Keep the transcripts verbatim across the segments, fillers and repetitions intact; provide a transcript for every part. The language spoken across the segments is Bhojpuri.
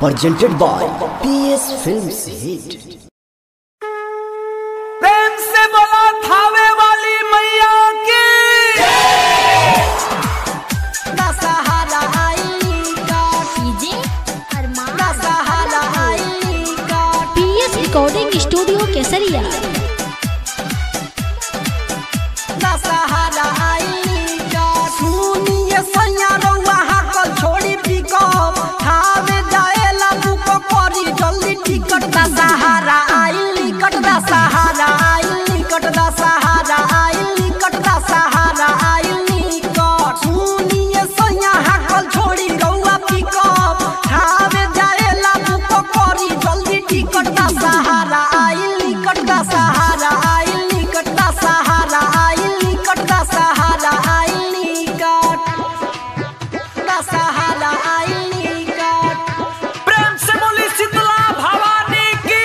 presented by P S Films Hit। प्रेम से बोला थावे वाली मैया की दशहरा आई का डीजे अरमान दशहरा आई का पीएस रिकॉर्डिंग स्टूडियो केसरिया। दशहरा आई का सुनिए सैया रउआ हाकल छोड़ी पिकअप थावे जाएला बुक करी जल्दी टिकट। दशहरा आई निकट दशहरा आई निकट दशहरा आई निकट दशहरा आई निकट सुनिए सैया हाकल छोड़ी रउआ पिकअप थावे जाएला बुक करी जल्दी टिकट। दशहरा आई निकट दशहरा आई निकट दशहरा आई निकट दशहरा आई निकट दशहरा आई निकट। प्रेम से बोली शीतला भवानी की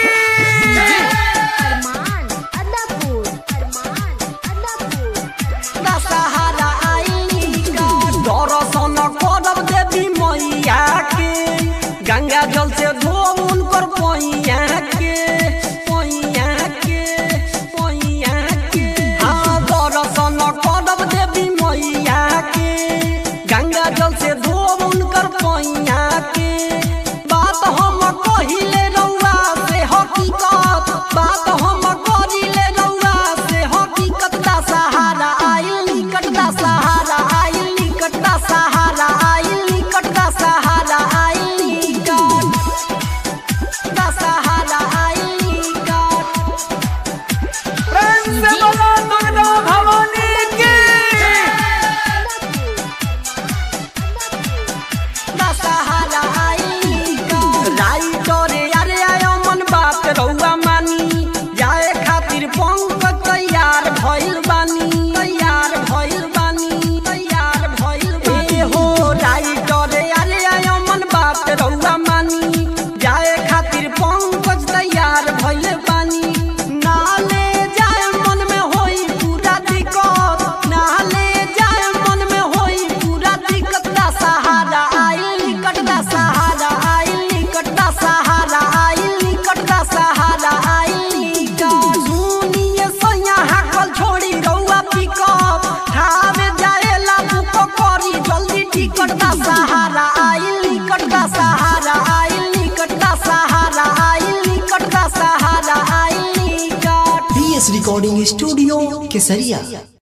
अरमान अदापुर अरमान अदापुर दशहरा आई निकट दर्शन करब देवी मैया के गंगा जल से धोब उनकर पैया के पैया के पैया के हाँ दर्शन करब देवी मैया के गंगा जल से धोब उनकर पैया के बात हम कहिले रउआ से हकीकत बात हम करिले रउआ से हकीकत। दशहरा आई निकट दशहरा आई निकट दशहरा आई निकट दशहरा आई निकट दशहरा आई निकट। प्रेम से बोला दुर्गा भवानी की दशहरा आई निकट राइटर अरे आयो मन बात रउआ मानी जाए खातिर पंकज तैयार भइल बानी तैयार भइल बानी तैयार भइल बानी हो राइटर अरे आयो मन बात रउआ मानी जाए खातिर पंकज तैयार भइल बानी नाले जाए मन में होई पूरा दिक्कत नाले जाए मन में होई पूरा दिक्कत। दशहरा आई निकट दशहरा आई निकट दशहरा आई निकट दशहरा आई निकट सुनिए सैया हाकल छोड़ी रउआ पिकअप थावे जाएला बुक करी जल्दी टिकट। दशहरा आई निकट दशहरा आई निकट दशहरा आई निकट दशहरा आई निकट। P S Recording Studio केसरिया।